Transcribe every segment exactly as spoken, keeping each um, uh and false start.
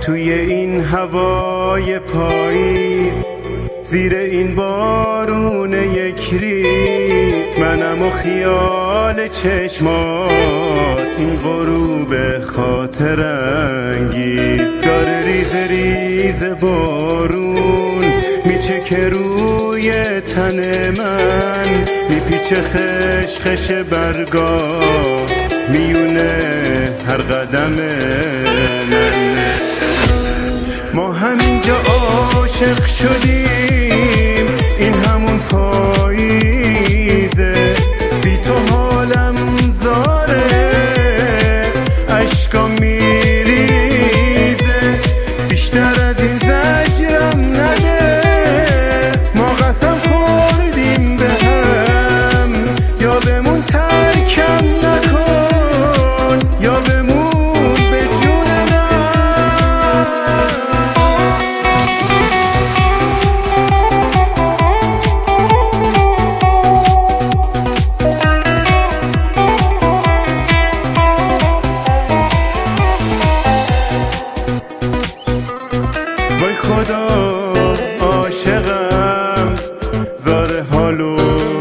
توی این هوای پاییز، زیر این بارون یک ریز، منم و خیال چشمات این غروب خاطر انگیز. داره ریز ریز بارون میچکه روی تن من، میپیچه خش خش برگاه میونه هر قدم من. ما همینجا عاشق شدیم، این همون پاییزه، بی تو حالم زاره، اشکام میریزه، بیشتر از این زجرم نده. ما قسم خوردیم به هم، یا بمون ترکم نکن، یا بمون به جون وای خدا عاشقم، زار حال و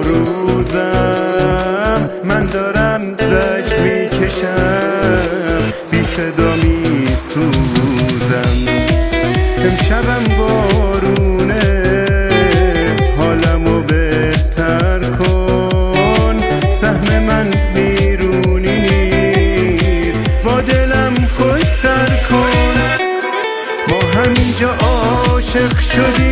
روزم، من دارم زجر میکشم، بی صدا میسوزم. امشبم بارونه، حالمو بهتر کن، سهم من ویرونی نیست، با دلم خوش سر کن. ما همینجا عاشق شدیم،